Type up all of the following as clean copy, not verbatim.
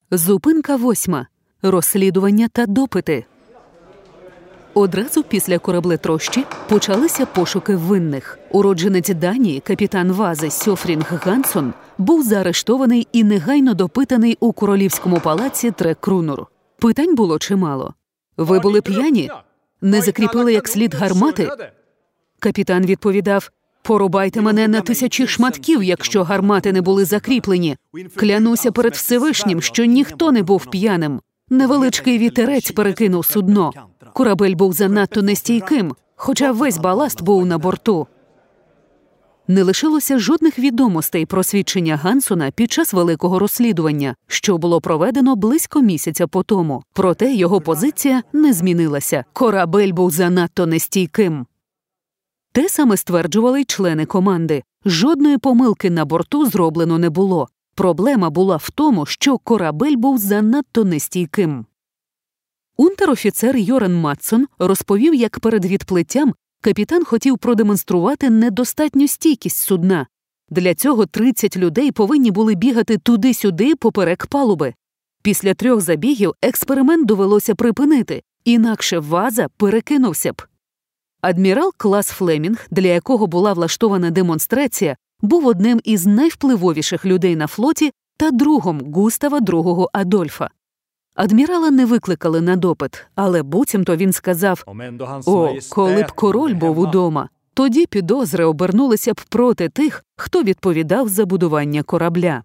Зупинка 8. Розслідування та допити. Одразу після кораблетрощі почалися пошуки винних. Уродженець Данії, капітан Вази Сьофрінг Гансон, був заарештований і негайно допитаний у королівському палаці Трекрунур. Питань було чимало. Ви були п'яні? Не закріпили як слід гармати? Капітан відповідав: «Порубайте мене на 1000 шматків, якщо гармати не були закріплені. Клянуся перед Всевишнім, що ніхто не був п'яним. Невеличкий вітерець перекинув судно. Корабель був занадто нестійким, хоча весь баласт був на борту». Не лишилося жодних відомостей про свідчення Гансона під час великого розслідування, що було проведено близько місяця по тому. Проте його позиція не змінилася. Корабель був занадто нестійким. Те саме стверджували й члени команди. Жодної помилки на борту зроблено не було. Проблема була в тому, що корабель був занадто нестійким. Унтер-офіцер Йорен Матсон розповів, як перед відплиттям капітан хотів продемонструвати недостатню стійкість судна. Для цього 30 людей повинні були бігати туди-сюди поперек палуби. Після 3 забігів експеримент довелося припинити, інакше Ваза перекинувся б. Адмірал Клас Флемінг, для якого була влаштована демонстрація, був одним із найвпливовіших людей на флоті та другом Густава II Адольфа. Адмірала не викликали на допит, але буцімто він сказав: «О, коли б король був удома, тоді підозри обернулися б проти тих, хто відповідав за будування корабля».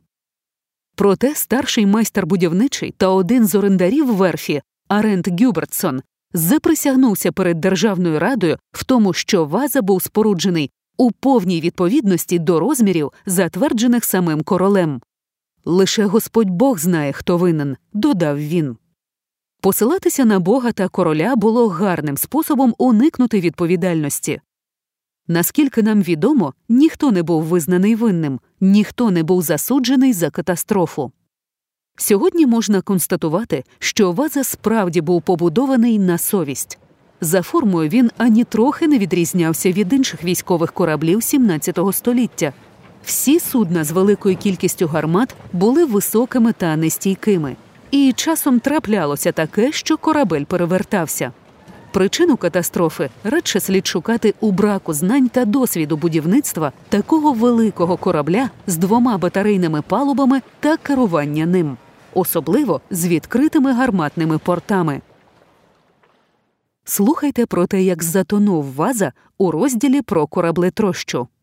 Проте старший майстер будівничий та один з орендарів верфі, Арент Гюбертсон, заприсягнувся перед Державною радою в тому, що Ваза був споруджений у повній відповідності до розмірів, затверджених самим королем. «Лише Господь Бог знає, хто винен», – додав він. Посилатися на Бога та короля було гарним способом уникнути відповідальності. Наскільки нам відомо, ніхто не був визнаний винним, ніхто не був засуджений за катастрофу. Сьогодні можна констатувати, що Ваза справді був побудований на совість. За формою він ані трохи не відрізнявся від інших військових кораблів 17 століття. Всі судна з великою кількістю гармат були високими та нестійкими. І часом траплялося таке, що корабель перевертався. Причину катастрофи радше слід шукати у браку знань та досвіду будівництва такого великого корабля з 2 батарейними палубами та керування ним. Особливо з відкритими гарматними портами. Слухайте про те, як затонув Ваза у розділі про кораблетрощу.